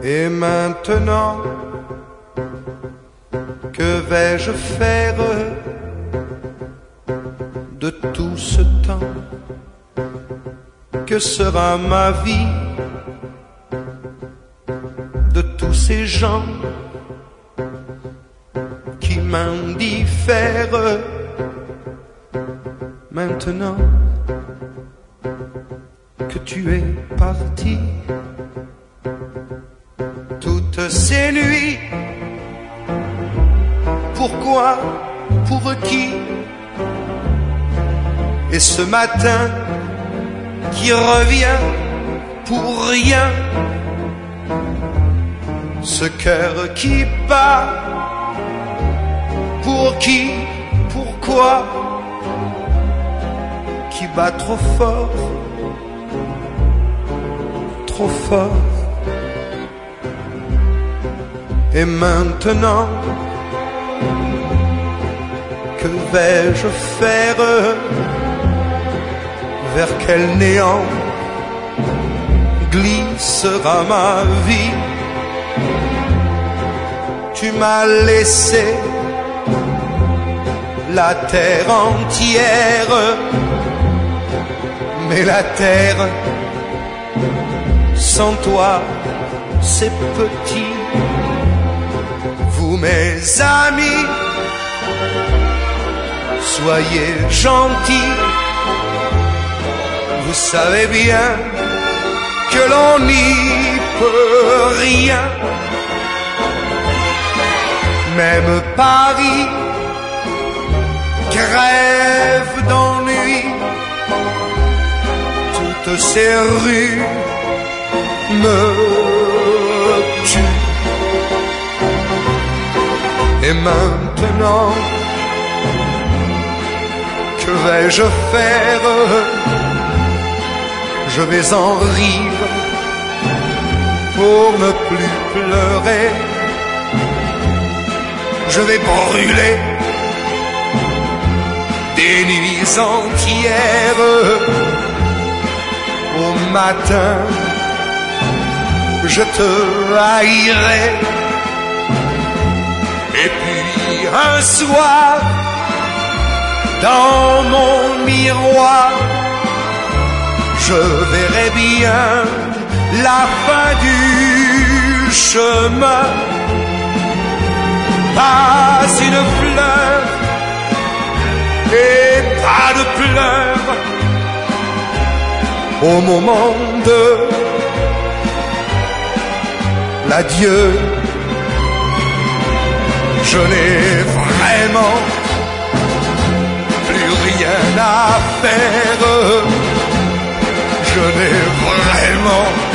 Et maintenant, que vais-je faire de tout ce temps? Que sera ma vie de tous ces gens qui m'indiffèrent? Maintenant que tu es parti, toutes ces nuits, pourquoi, pour qui? Et ce matin qui revient pour rien, ce cœur qui bat, pour qui, pourquoi, qui bat trop fort, trop fort. Et maintenant, que vais-je faire? Vers quel néant glissera ma vie? Tu m'as laissé la terre entière, mais la terre sans toi c'est petit. Vous mes amis, soyez gentils, vous savez bien que l'on n'y peut rien. Même Paris crève d'ennui, toutes ces rues me tuent. Et maintenant, que vais-je faire? Je vais en rire pour ne plus pleurer. Je vais brûler des nuits entières. Au matin, je te haïrai. Et puis un soir, dans mon miroir, je verrai bien la fin du chemin. Pas une fleur et pas de pleurs au moment de l'adieu. Je n'ai vraiment plus rien à faire. Je n'ai vraiment